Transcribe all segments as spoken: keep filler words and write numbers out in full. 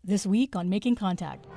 This week on Making Contact.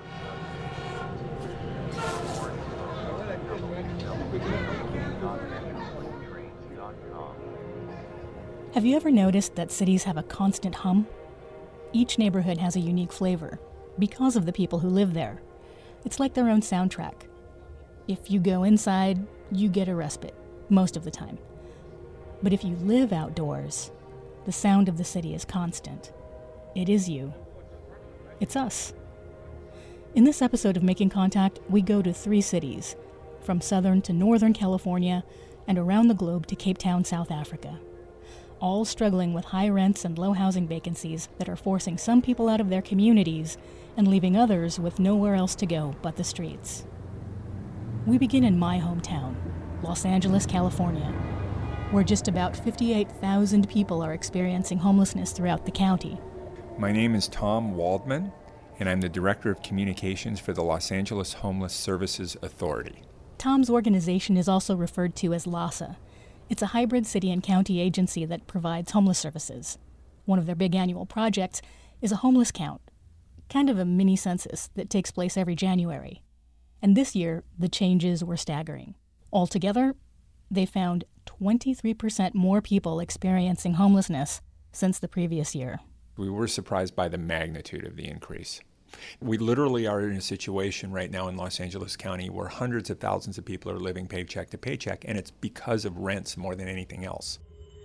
Have you ever noticed that cities have a constant hum? Each neighborhood has a unique flavor because of the people who live there. It's like their own soundtrack. If you go inside, you get a respite, most of the time. But if you live outdoors, the sound of the city is constant. It is you. It's us. In this episode of Making Contact, we go to three cities, from southern to northern California and around the globe to Cape Town, South Africa, all struggling with high rents and low housing vacancies that are forcing some people out of their communities and leaving others with nowhere else to go but the streets. We begin in my hometown, Los Angeles, California, where just about fifty-eight thousand people are experiencing homelessness throughout the county. My name is Tom Waldman, and I'm the Director of Communications for the Los Angeles Homeless Services Authority. Tom's organization is also referred to as LAHSA. It's a hybrid city and county agency that provides homeless services. One of their big annual projects is a homeless count, kind of a mini census that takes place every January. And this year, the changes were staggering. Altogether, they found twenty-three percent more people experiencing homelessness since the previous year. We were surprised by the magnitude of the increase. We literally are in a situation right now in Los Angeles County where hundreds of thousands of people are living paycheck to paycheck, and it's because of rents more than anything else.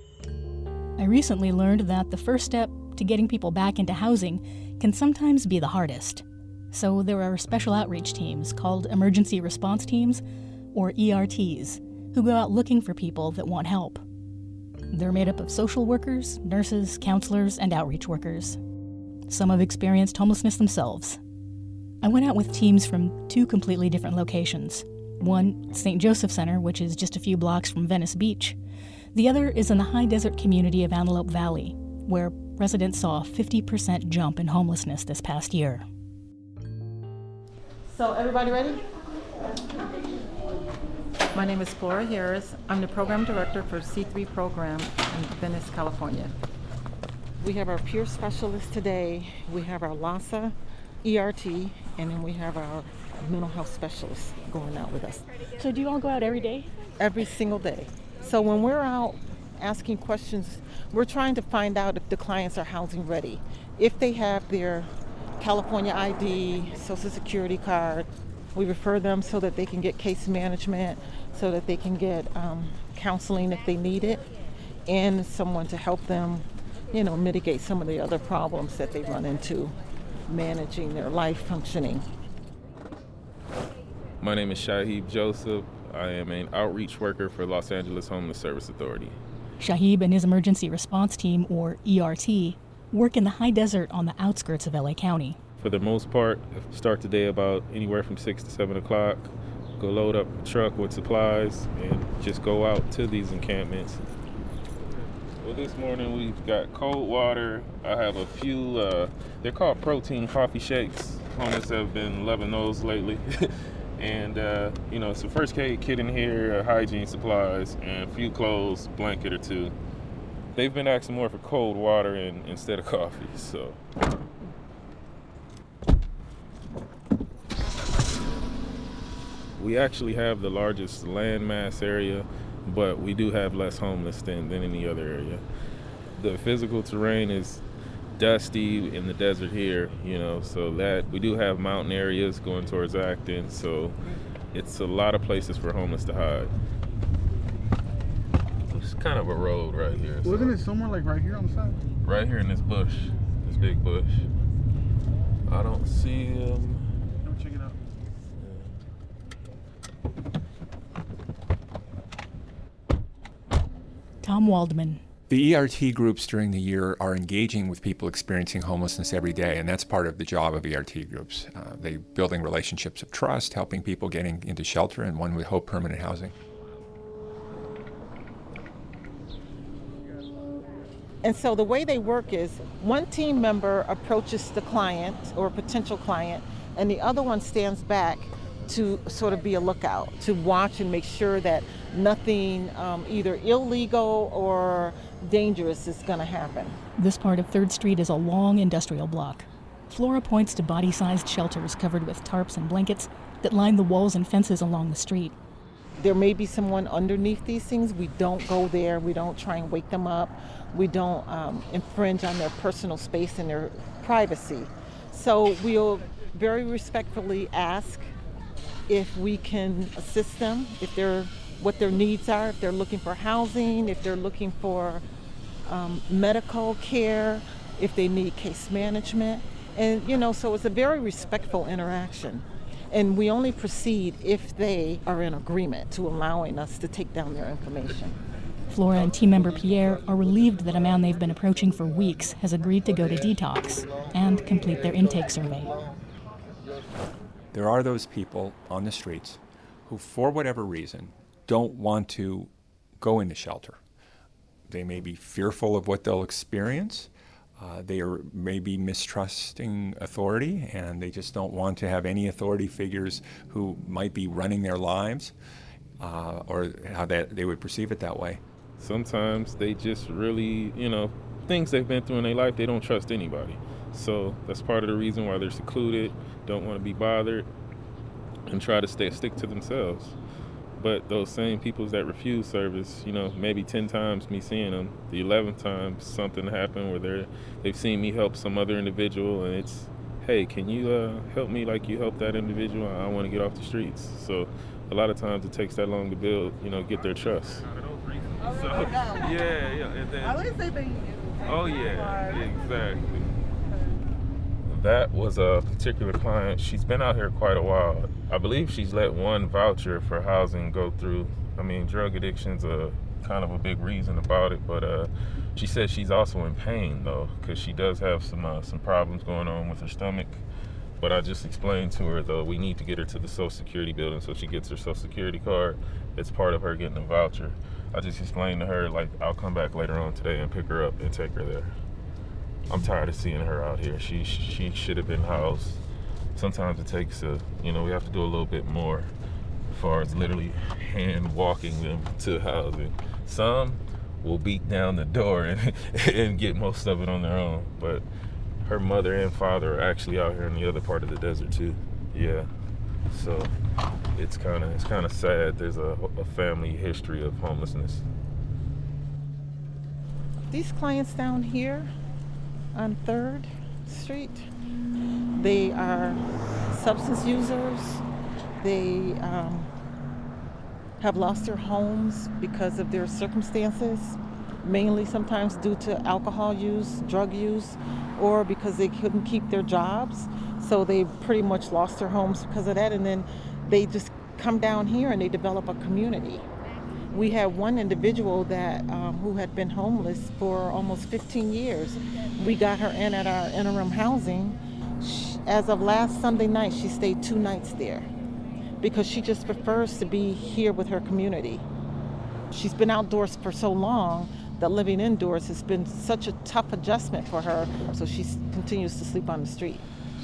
I recently learned that the first step to getting people back into housing can sometimes be the hardest. So there are special outreach teams called Emergency Response Teams, or E R Ts, who go out looking for people that want help. They're made up of social workers, nurses, counselors, and outreach workers. Some have experienced homelessness themselves. I went out with teams from two completely different locations. One, Saint Joseph Center, which is just a few blocks from Venice Beach. The other is in the high desert community of Antelope Valley, where residents saw a fifty percent jump in homelessness this past year. So everybody ready? My name is Flora Harris. I'm the program director for C three program in Venice, California. We have our peer specialist today. We have our LAHSA E R T, and then we have our mental health specialist going out with us. So do you all go out every day? Every single day. So when we're out asking questions, we're trying to find out if the clients are housing ready, if they have their California I D, Social Security card. We refer them so that they can get case management, so that they can get um, counseling if they need it, and someone to help them, you know, mitigate some of the other problems that they run into managing their life functioning. My name is Shahib Joseph. I am an outreach worker for Los Angeles Homeless Service Authority. Shahib and his emergency response team, or E R T, work in the high desert on the outskirts of L A County. For the most part, start the day about anywhere from six to seven o'clock, go load up a truck with supplies, and just go out to these encampments. Well, this morning we've got cold water. I have a few, uh, they're called protein coffee shakes. Homeless have been loving those lately. And, uh, you know, some first aid kit in here, uh, hygiene supplies, and a few clothes, blanket or two. They've been asking more for cold water and, instead of coffee, so. We actually have the largest landmass area, but we do have less homeless than, than any other area. The physical terrain is dusty in the desert here, you know, so that we do have mountain areas going towards Acton, so it's a lot of places for homeless to hide. It's kind of a road right here. So. Wasn't it somewhere like right here on the side? Right here in this bush, this big bush. I don't see him. Um, Check it out. Tom Waldman. The E R T groups during the year are engaging with people experiencing homelessness every day, and that's part of the job of E R T groups. Uh, they building relationships of trust, helping people getting into shelter, and one would hope permanent housing. And so the way they work is one team member approaches the client or potential client, and the other one stands back to sort of be a lookout, to watch and make sure that nothing um, either illegal or dangerous is going to happen. This part of third Street is a long industrial block. Flora points to body-sized shelters covered with tarps and blankets that line the walls and fences along the street. There may be someone underneath these things. We don't go there. We don't try and wake them up. We don't um, infringe on their personal space and their privacy. So we'll very respectfully ask if we can assist them, if they're, what their needs are, if they're looking for housing, if they're looking for um, medical care, if they need case management. And, you know, so it's a very respectful interaction. And we only proceed if they are in agreement to allowing us to take down their information. Flora and team member Pierre are relieved that a man they've been approaching for weeks has agreed to go to detox and complete their intake survey. There are those people on the streets who, for whatever reason, don't want to go into shelter. They may be fearful of what they'll experience. Uh, they are maybe mistrusting authority, and they just don't want to have any authority figures who might be running their lives, uh, or how that they would perceive it that way. Sometimes they just really, you know, things they've been through in their life, they don't trust anybody. So that's part of the reason why they're secluded, don't want to be bothered, and try to stay stick to themselves. But those same people that refuse service, you know, maybe ten times me seeing them, the eleventh time something happened where they're, they've seen me help some other individual, and it's, hey, can you uh, help me like you helped that individual? I want to get off the streets. So a lot of times it takes that long to build, you know, get their trust. So, yeah, yeah. And then, oh, yeah, exactly. That was a particular client. She's been out here quite a while. I believe she's let one voucher for housing go through. I mean, drug addiction's a kind of a big reason about it, but uh, she said she's also in pain though, because she does have some uh, some problems going on with her stomach. But I just explained to her though, we need to get her to the Social Security building so she gets her Social Security card. It's part of her getting a voucher. I just explained to her, like, I'll come back later on today and pick her up and take her there. I'm tired of seeing her out here. She she should have been housed. Sometimes it takes a, you know, we have to do a little bit more as far as literally hand walking them to housing. Some will beat down the door and, and get most of it on their own. But her mother and father are actually out here in the other part of the desert too. Yeah. So it's kind of it's kind of sad. There's a, a family history of homelessness. These clients down here on third Street, they are substance users. They um, have lost their homes because of their circumstances, mainly sometimes due to alcohol use, drug use, or because they couldn't keep their jobs. So they pretty much lost their homes because of that, and then they just come down here and they develop a community. We had one individual that um, who had been homeless for almost fifteen years. We got her in at our interim housing. She, as of last Sunday night, she stayed two nights there because she just prefers to be here with her community. She's been outdoors for so long that living indoors has been such a tough adjustment for her, so she continues to sleep on the street.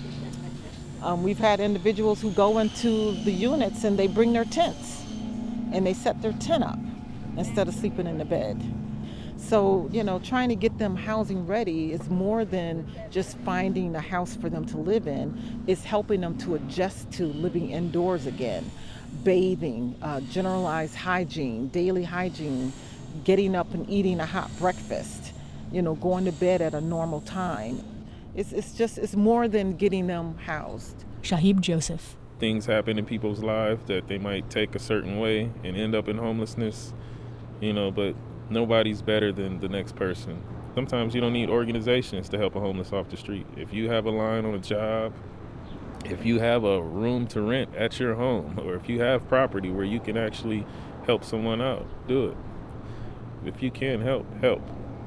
Um, we've had individuals who go into the units and they bring their tents and they set their tent up instead of sleeping in the bed. So, you know, trying to get them housing ready is more than just finding a house for them to live in. It's helping them to adjust to living indoors again, bathing, uh, generalized hygiene, daily hygiene, getting up and eating a hot breakfast, you know, going to bed at a normal time. It's, it's just, it's more than getting them housed. Shahib Joseph. Things happen in people's lives that they might take a certain way and end up in homelessness, you know, but nobody's better than the next person. Sometimes you don't need organizations to help a homeless off the street. If you have a line on a job, if you have a room to rent at your home, or if you have property where you can actually help someone out, do it. If you can help, help.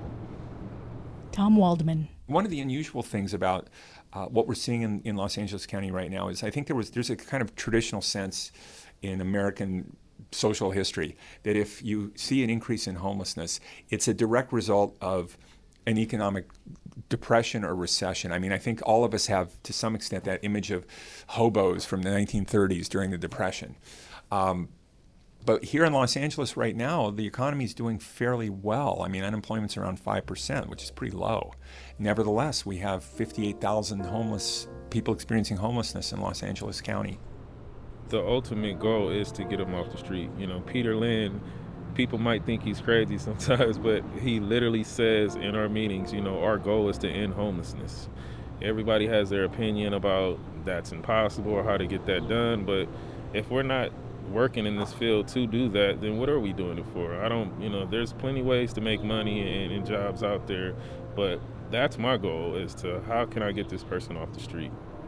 Tom Waldman. One of the unusual things about uh, what we're seeing in, in Los Angeles County right now is I think there was there's a kind of traditional sense in American social history that if you see an increase in homelessness, it's a direct result of an economic depression or recession. I mean, I think all of us have, to some extent, that image of hobos from the nineteen thirties during the Depression. Um, But here in Los Angeles right now, the economy is doing fairly well. I mean, unemployment's around five percent, which is pretty low. Nevertheless, we have fifty-eight thousand homeless people experiencing homelessness in Los Angeles County. The ultimate goal is to get them off the street. You know, Peter Lynn, people might think he's crazy sometimes, but he literally says in our meetings, you know, our goal is to end homelessness. Everybody has their opinion about that's impossible or how to get that done, but if we're not working in this field to do that, then what are we doing it for? I don't, you know, there's plenty ways to make money and, and jobs out there, but that's my goal, is to how can I get this person off the street?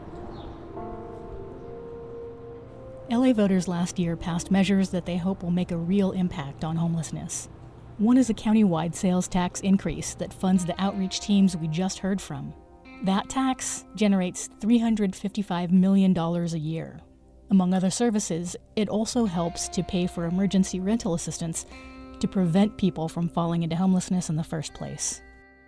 L A voters last year passed measures that they hope will make a real impact on homelessness. One is a county-wide sales tax increase that funds the outreach teams we just heard from. That tax generates three hundred fifty-five million dollars a year. Among other services, it also helps to pay for emergency rental assistance to prevent people from falling into homelessness in the first place.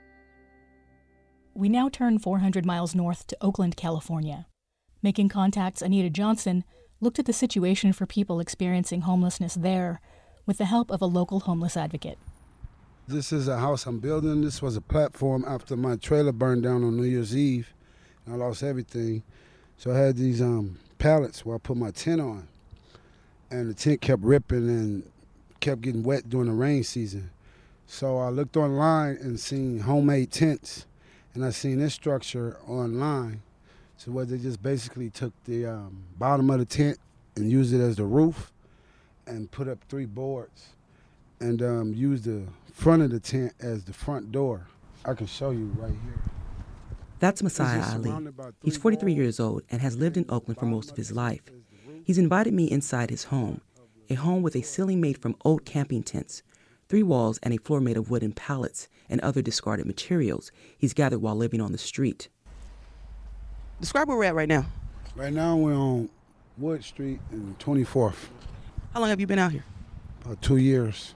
We now turn four hundred miles north to Oakland, California. Making contacts, Anita Johnson looked at the situation for people experiencing homelessness there with the help of a local homeless advocate. This is a house I'm building. This was a platform after my trailer burned down on New Year's Eve. I lost everything. So I had these um, pallets where I put my tent on. And the tent kept ripping and kept getting wet during the rain season. So I looked online and seen homemade tents. And I seen this structure online. So where they just basically took the um, bottom of the tent and used it as the roof and put up three boards and um, used the front of the tent as the front door. I can show you right here. That's Messiah Ali. He's forty-three years old and has lived in Oakland for most of his life. He's invited me inside his home, a home with a ceiling made from old camping tents, three walls and a floor made of wooden pallets and other discarded materials he's gathered while living on the street. Describe where we're at right now. Right now we're on Wood Street and twenty-fourth. How long have you been out here? About two years.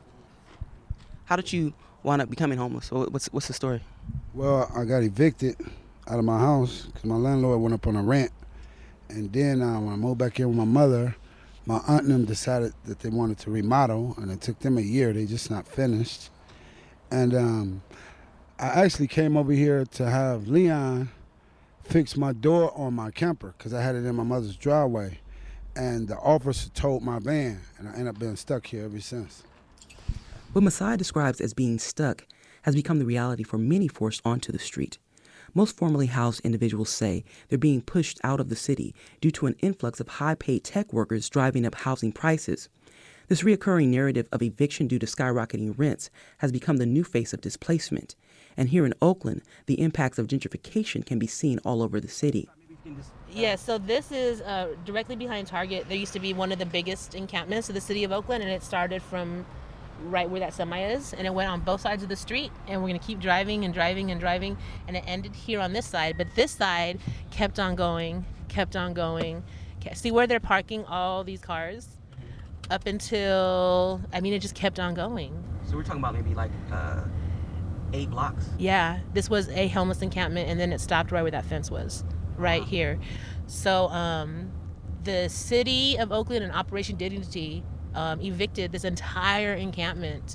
How did you wind up becoming homeless? What's what's the story? Well, I got evicted out of my house because my landlord went up on a rent. And then uh, when I moved back in with my mother, my aunt and them decided that they wanted to remodel, and it took them a year. They just not finished. And um, I actually came over here to have Leon fix my door on my camper because I had it in my mother's driveway. And the officer towed my van, and I ended up being stuck here ever since. What Messiah describes as being stuck has become the reality for many forced onto the street. Most formerly housed individuals say they're being pushed out of the city due to an influx of high-paid tech workers driving up housing prices. This reoccurring narrative of eviction due to skyrocketing rents has become the new face of displacement. And here in Oakland, the impacts of gentrification can be seen all over the city. Yeah, so this is uh, directly behind Target. There used to be one of the biggest encampments of the city of Oakland, and it started from right where that semi is, and it went on both sides of the street, and we're going to keep driving and driving and driving, and it ended here on this side. But this side kept on going, kept on going. See where they're parking all these cars? Up until, I mean, it just kept on going. So we're talking about maybe like uh, eight blocks? Yeah, this was a homeless encampment, and then it stopped right where that fence was, right here. So um, the city of Oakland and Operation Dignity um, evicted this entire encampment.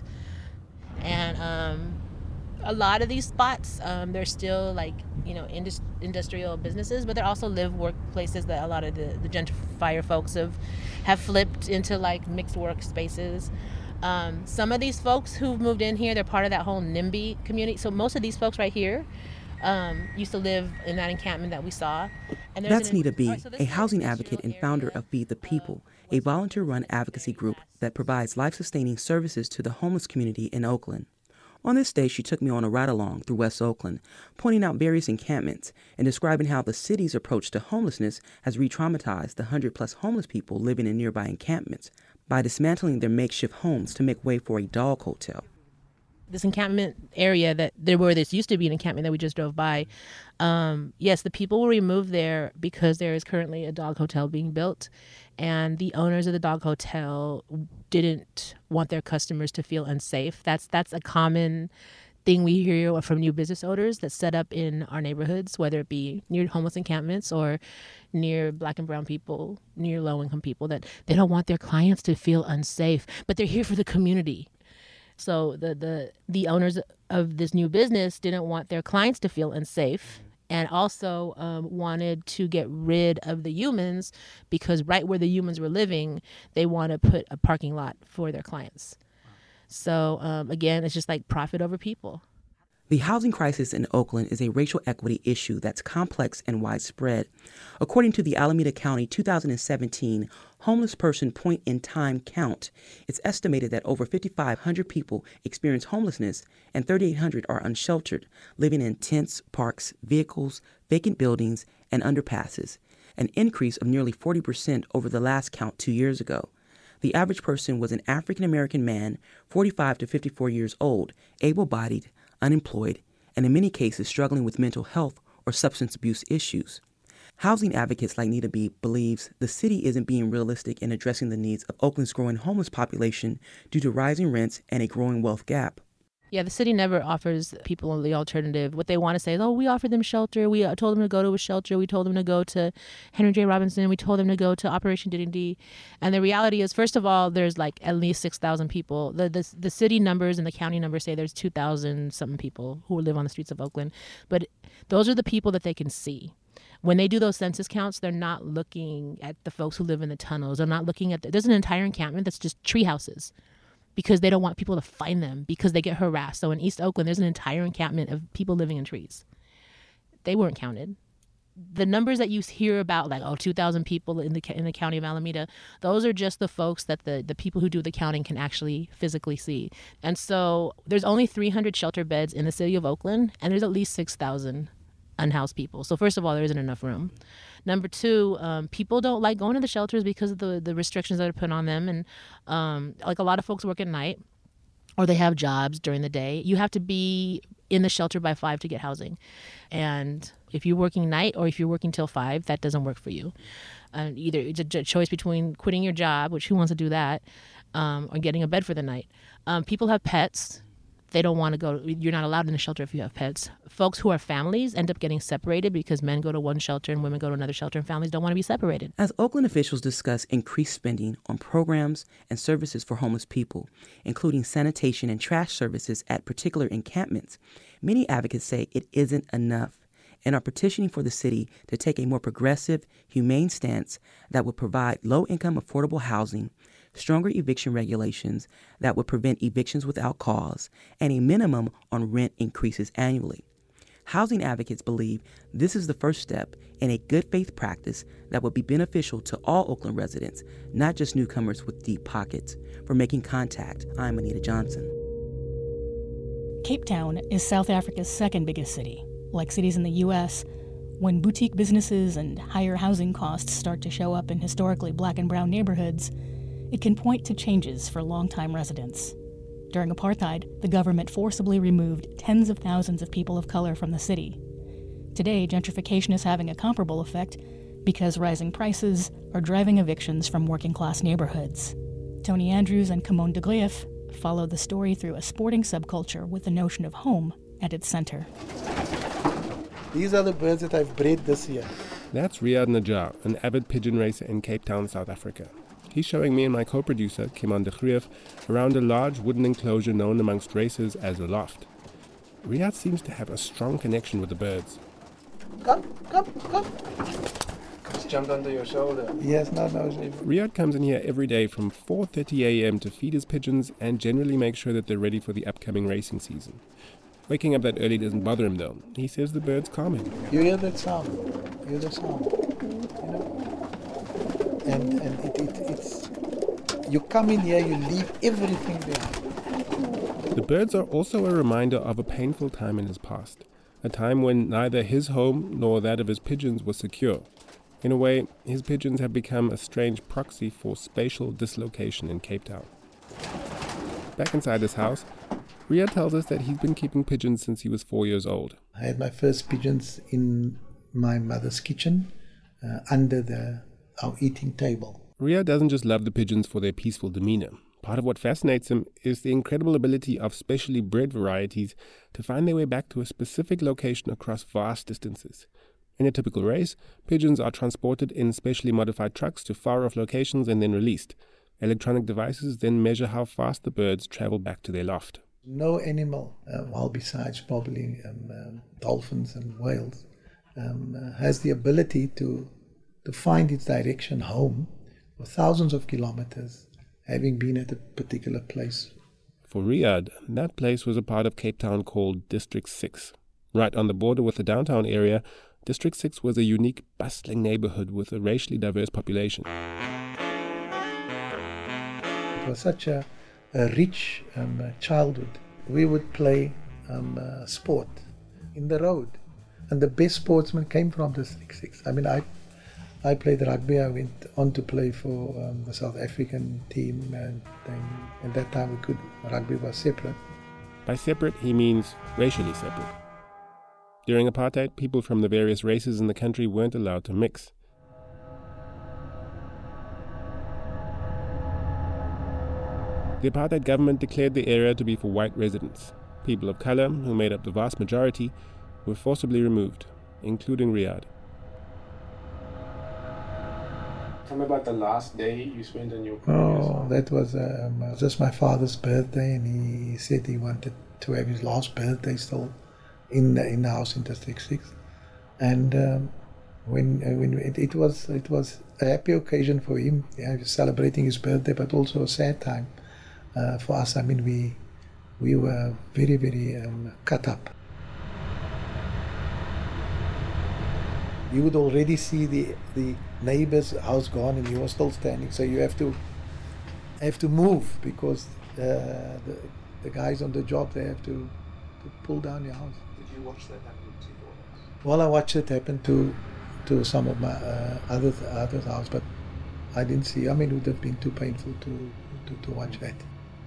And um, a lot of these spots, um, they're still like, you know, indus- industrial businesses, but they're also live workplaces that a lot of the, the gentrifier folks have, have flipped into like mixed workspaces. Um, some of these folks who've moved in here, they're part of that whole NIMBY community. So most of these folks right here um, used to live in that encampment that we saw. And That's an, Nita B., right, so a housing advocate and founder of Feed the People, a volunteer-run advocacy group that provides life-sustaining services to the homeless community in Oakland. On this day, she took me on a ride-along through West Oakland, pointing out various encampments and describing how the city's approach to homelessness has re-traumatized the one hundred plus homeless people living in nearby encampments by dismantling their makeshift homes to make way for a dog hotel. This encampment area that there where this used to be an encampment that we just drove by, um, yes, the people were removed there because there is currently a dog hotel being built, and the owners of the dog hotel didn't want their customers to feel unsafe. That's that's a common thing we hear from new business owners that set up in our neighborhoods, whether it be near homeless encampments or near black and brown people, near low-income people, that they don't want their clients to feel unsafe, but they're here for the community. So the the the owners of this new business didn't want their clients to feel unsafe, and also um, wanted to get rid of the humans, because right where the humans were living, they want to put a parking lot for their clients. So um, again, it's just like profit over people. The housing crisis in Oakland is a racial equity issue that's complex and widespread. According to the Alameda County two thousand seventeen Homeless Person Point in Time count, it's estimated that over five thousand five hundred people experience homelessness and three thousand eight hundred are unsheltered, living in tents, parks, vehicles, vacant buildings, and underpasses, an increase of nearly forty percent over the last count two years ago. The average person was an African-American man, forty-five to fifty-four years old, able-bodied, unemployed, and in many cases struggling with mental health or substance abuse issues. Housing advocates like Nita B believes the city isn't being realistic in addressing the needs of Oakland's growing homeless population due to rising rents and a growing wealth gap. Yeah, the city never offers people the alternative. What they want to say is, oh, we offered them shelter. We told them to go to a shelter. We told them to go to Henry J. Robinson. We told them to go to Operation Dignity. And the reality is, first of all, there's like at least six thousand people. The, the the city numbers and the county numbers say there's two thousand something people who live on the streets of Oakland. But those are the people that they can see. When they do those census counts, they're not looking at the folks who live in the tunnels. They're not looking at, the, there's an entire encampment that's just tree houses, because they don't want people to find them because they get harassed. So in East Oakland, there's an entire encampment of people living in trees. They weren't counted. The numbers that you hear about, like, oh, two thousand people in the in the county of Alameda, those are just the folks that the, the people who do the counting can actually physically see. And so there's only three hundred shelter beds in the city of Oakland, and there's at least six thousand unhoused people. So first of all, there isn't enough room. Number two, um, people don't like going to the shelters because of the, the restrictions that are put on them. And um, like a lot of folks work at night, or they have jobs during the day. You have to be in the shelter by five to get housing. And if you're working night or if you're working till five, that doesn't work for you. Uh, either it's a choice between quitting your job, which who wants to do that, um, or getting a bed for the night. Um, people have pets. They don't want to go. You're not allowed in the shelter if you have pets. Folks who are families end up getting separated because men go to one shelter and women go to another shelter, and families don't want to be separated. As Oakland officials discuss increased spending on programs and services for homeless people, including sanitation and trash services at particular encampments, many advocates say it isn't enough and are petitioning for the city to take a more progressive, humane stance that would provide low-income affordable housing, stronger eviction regulations that would prevent evictions without cause, and a minimum on rent increases annually. Housing advocates believe this is the first step in a good faith practice that would be beneficial to all Oakland residents, not just newcomers with deep pockets. For Making Contact, I'm Anita Johnson. Cape Town is South Africa's second biggest city. Like cities in the U S, when boutique businesses and higher housing costs start to show up in historically black and brown neighborhoods, it can point to changes for longtime residents. During apartheid, the government forcibly removed tens of thousands of people of color from the city. Today, gentrification is having a comparable effect because rising prices are driving evictions from working-class neighborhoods. Tony Andrews and Kimon de Grief follow the story through a sporting subculture with the notion of home at its center. These are the birds that I've bred this year. That's Riyad Najjar, an avid pigeon racer in Cape Town, South Africa. He's showing me and my co-producer, Kimon de Grief, around a large wooden enclosure known amongst racers as a loft. Riyad seems to have a strong connection with the birds. Come, come, come. Just jumped onto your shoulder. Yes, no, no. Riyad comes in here every day from four thirty a.m. to feed his pigeons and generally make sure that they're ready for the upcoming racing season. Waking up that early doesn't bother him, though. He says the birds calm him. You hear that sound? You hear the sound? You know? And, and it, it, it's... You come in here, you leave everything behind. The birds are also a reminder of a painful time in his past. A time when neither his home nor that of his pigeons was secure. In a way, his pigeons have become a strange proxy for spatial dislocation in Cape Town. Back inside his house, Riyad tells us that he's been keeping pigeons since he was four years old. I had my first pigeons in my mother's kitchen, uh, under the our eating table. Riyad doesn't just love the pigeons for their peaceful demeanor. Part of what fascinates him is the incredible ability of specially bred varieties to find their way back to a specific location across vast distances. In a typical race, pigeons are transported in specially modified trucks to far-off locations and then released. Electronic devices then measure how fast the birds travel back to their loft. No animal, uh, well, besides probably um, um, dolphins and whales, um, uh, has the ability to to find its direction home for thousands of kilometers, having been at a particular place. For Riyadh, that place was a part of Cape Town called District six. Right on the border with the downtown area, District six was a unique, bustling neighborhood with a racially diverse population. It was such a, a rich um, uh, childhood. We would play um, uh, sport in the road, and the best sportsmen came from District six. I mean, I I played rugby. I went on to play for um, the South African team, and then at that time we could rugby was separate. By separate, he means racially separate. During apartheid, people from the various races in the country weren't allowed to mix. The apartheid government declared the area to be for white residents. People of color, who made up the vast majority, were forcibly removed, including Riyadh. Tell me about the last day you spent in your previous Oh, home. that was um, just my father's birthday, and he said he wanted to have his last birthday still in the, in the house in District six. And um, when uh, when it, it was it was a happy occasion for him, yeah, he was celebrating his birthday, but also a sad time uh, for us. I mean, we we were very very um, cut up. You would already see the the neighbor's house gone, and you were still standing. So you have to have to move because uh, the the guys on the job, they have to, to pull down your house. Did you watch that happen to your house? Well, I watched it happen to to some of my uh, other others' house, but I didn't see. I mean, it would have been too painful to to, to watch that.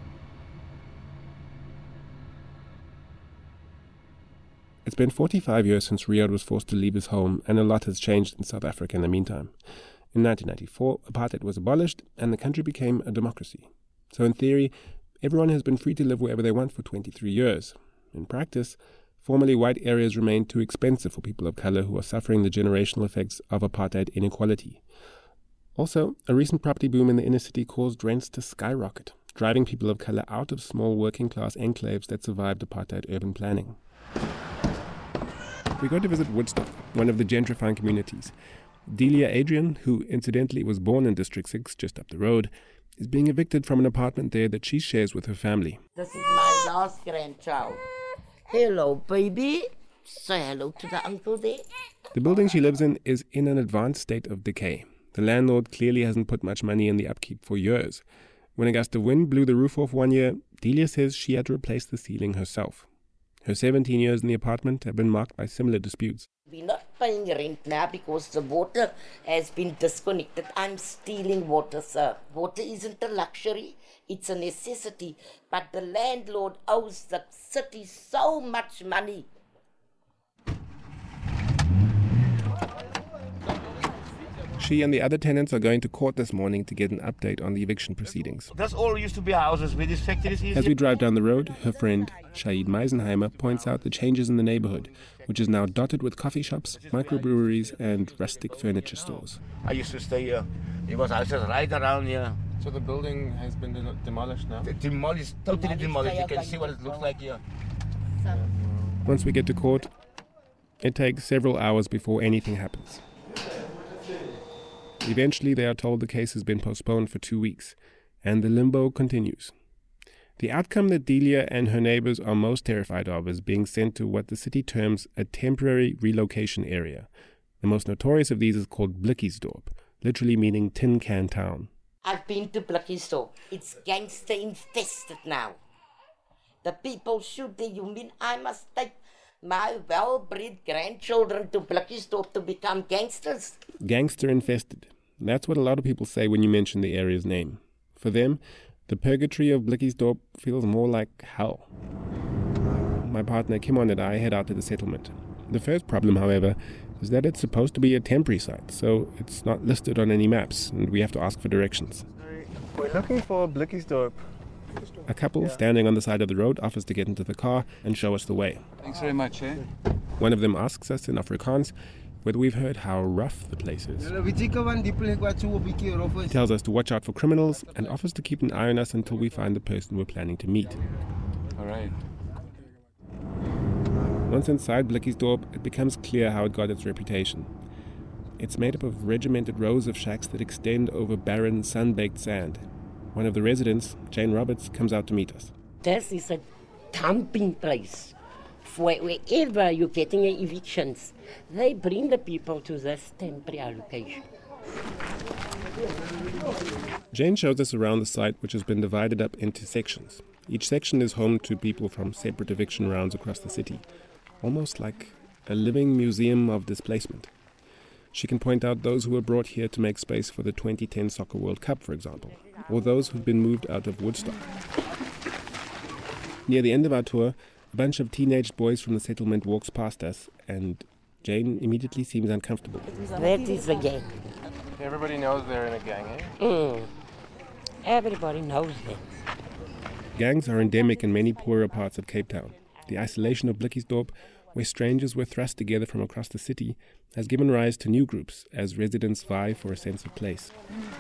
It's been forty-five years since Riyadh was forced to leave his home, and a lot has changed in South Africa in the meantime. In nineteen ninety-four, apartheid was abolished, and the country became a democracy. So in theory, everyone has been free to live wherever they want for twenty-three years. In practice, formerly white areas remain too expensive for people of color who are suffering the generational effects of apartheid inequality. Also, a recent property boom in the inner city caused rents to skyrocket, driving people of color out of small working-class enclaves that survived apartheid urban planning. We go to visit Woodstock, one of the gentrifying communities. Delia Adrian, who incidentally was born in District six, just up the road, is being evicted from an apartment there that she shares with her family. This is my last grandchild. Hello, baby. Say hello to the uncle there. The building she lives in is in an advanced state of decay. The landlord clearly hasn't put much money in the upkeep for years. When a gust of wind blew the roof off one year, Delia says she had to replace the ceiling herself. Her seventeen years in the apartment have been marked by similar disputes. We're not paying rent now because the water has been disconnected. I'm stealing water, sir. Water isn't a luxury, it's a necessity. But the landlord owes the city so much money. She and the other tenants are going to court this morning to get an update on the eviction proceedings. That's all used to be houses with these factories. As we drive down the road, her friend, Shaid Meisenheimer, points out the changes in the neighborhood, which is now dotted with coffee shops, microbreweries, and rustic furniture stores. I used to stay here. There was houses right around here. So the building has been de- demolished now? D- demolished, totally demolished. You can see what it looks like here. Once we get to court, it takes several hours before anything happens. Eventually, they are told the case has been postponed for two weeks, and the limbo continues. The outcome that Delia and her neighbors are most terrified of is being sent to what the city terms a temporary relocation area. The most notorious of these is called Blikkiesdorp, literally meaning tin can town. I've been to Blikkiesdorp. It's gangster infested now. The people shoot there. You mean I must take my well-bred grandchildren to Blikkiesdorp to become gangsters? Gangster infested. That's what a lot of people say when you mention the area's name. For them, the purgatory of Blikkiesdorp feels more like hell. My partner Kimon and I head out to the settlement. The first problem, however, is that it's supposed to be a temporary site, so it's not listed on any maps, and we have to ask for directions. We're looking for Blikkiesdorp. A couple standing on the side of the road offers to get into the car and show us the way. Thanks very much, eh? One of them asks us in Afrikaans whether we've heard how rough the place is. He tells us to watch out for criminals and offers to keep an eye on us until we find the person we're planning to meet. All right. Once inside Blikkiesdorp, it becomes clear how it got its reputation. It's made up of regimented rows of shacks that extend over barren, sun-baked sand. One of the residents, Jane Roberts, comes out to meet us. This is a dumping place. For wherever you're getting evictions, they bring the people to this temporary location. Jane shows us around the site, which has been divided up into sections. Each section is home to people from separate eviction rounds across the city, almost like a living museum of displacement. She can point out those who were brought here to make space for the twenty ten Soccer World Cup, for example, or those who've been moved out of Woodstock. Near the end of our tour, a bunch of teenage boys from the settlement walks past us, and Jane immediately seems uncomfortable. That is a gang. Everybody knows they're in a gang, eh? Mm. Everybody knows that. Gangs are endemic in many poorer parts of Cape Town. The isolation of Blikkiesdorp, where strangers were thrust together from across the city, has given rise to new groups as residents vie for a sense of place.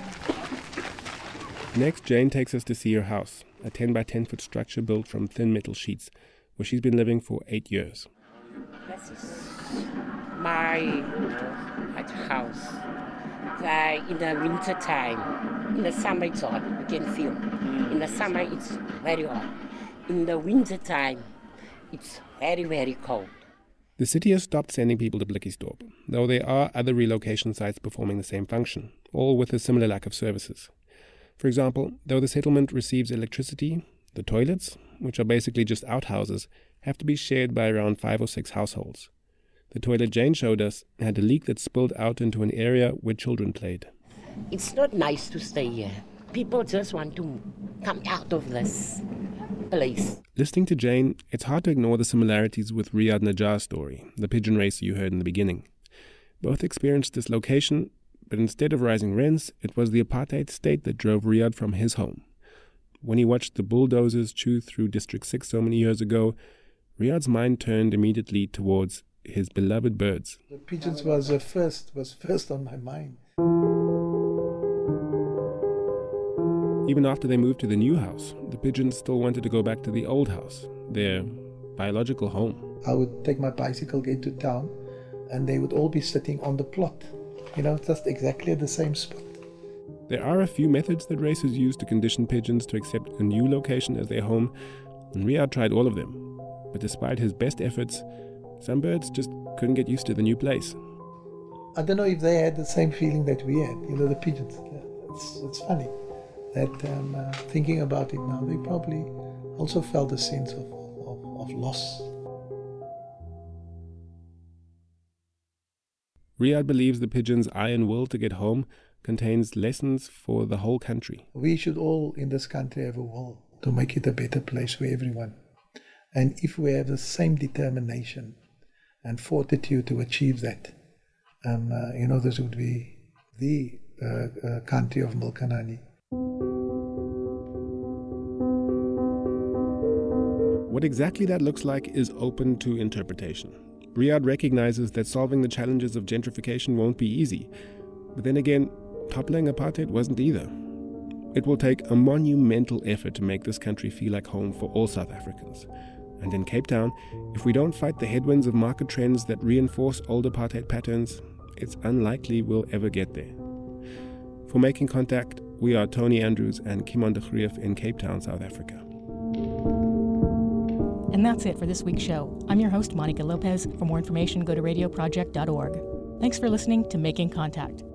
Next, Jane takes us to see her house, a ten by ten foot structure built from thin metal sheets, where she's been living for eight years. This is my house. Uh, in the winter time, in the summer it's hot, you can feel. In the summer it's very hot. In the winter time, it's very, very cold. The city has stopped sending people to Blikkiesdorp, though there are other relocation sites performing the same function, all with a similar lack of services. For example, though the settlement receives electricity, the toilets, which are basically just outhouses, have to be shared by around five or six households. The toilet Jane showed us had a leak that spilled out into an area where children played. It's not nice to stay here. People just want to come out of this place. Listening to Jane, it's hard to ignore the similarities with Riyad Najjar's story, the pigeon racer you heard in the beginning. Both experienced dislocation, but instead of rising rents, it was the apartheid state that drove Riyad from his home. When he watched the bulldozers chew through District six so many years ago, Riyad's mind turned immediately towards his beloved birds. The pigeons was uh, first was first on my mind. Even after they moved to the new house, the pigeons still wanted to go back to the old house, their biological home. I would take my bicycle, get to town, and they would all be sitting on the plot, you know, just exactly at the same spot. There are a few methods that racers use to condition pigeons to accept a new location as their home, and Riyad tried all of them. But despite his best efforts, some birds just couldn't get used to the new place. I don't know if they had the same feeling that we had, you know, the pigeons. It's, it's funny that um, uh, thinking about it now, they probably also felt a sense of, of, of loss. Riyad believes the pigeons' iron will to get home contains lessons for the whole country. We should all in this country have a will to make it a better place for everyone. And if we have the same determination and fortitude to achieve that, um, uh, you know, this would be the uh, uh, country of milk and honey. What exactly that looks like is open to interpretation. Riyad recognizes that solving the challenges of gentrification won't be easy. But then again, toppling apartheid wasn't either. It will take a monumental effort to make this country feel like home for all South Africans. And in Cape Town, if we don't fight the headwinds of market trends that reinforce old apartheid patterns, it's unlikely we'll ever get there. For Making Contact, we are Tony Andrews and Kimon de Grief in Cape Town, South Africa. And that's it for this week's show. I'm your host, Monica Lopez. For more information, go to radio project dot org. Thanks for listening to Making Contact.